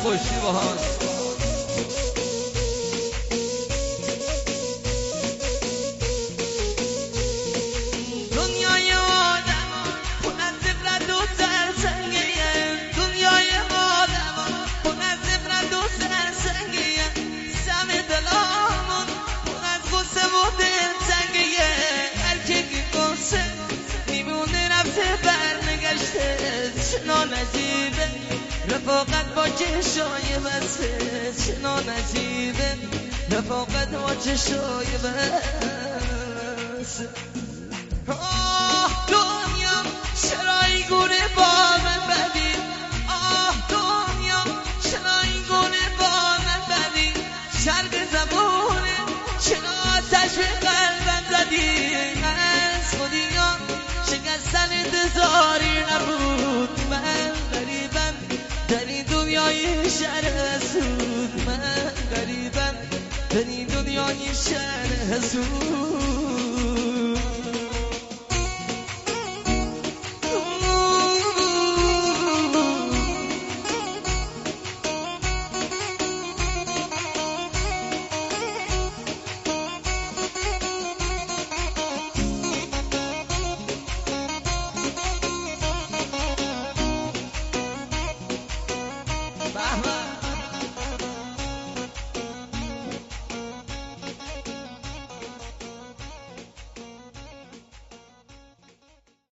خوشی باهاست. دنیای آدم پر از عبرت و سرسنگیه، دنیای آدم پر از عبرت و سرسنگیه، سم دلامون پر از غصه و دلتنگیه. هر کی قصه میمونه رفته برنگشته، چنان عجیبه رفاقت با چشای بسته، چنان عجیبه رفاقت با چشای بسته. آه دنیا چرا این گونه با من بدی، آه دنیا چرا این گونه با من بدی، شرق زبونه چرا آتش به قلبم زدی. از خودیان شکستن انتظاری نبود، من غریبم در این دنیای شهر حسود، من غریبم در این دنیای شهر حسود.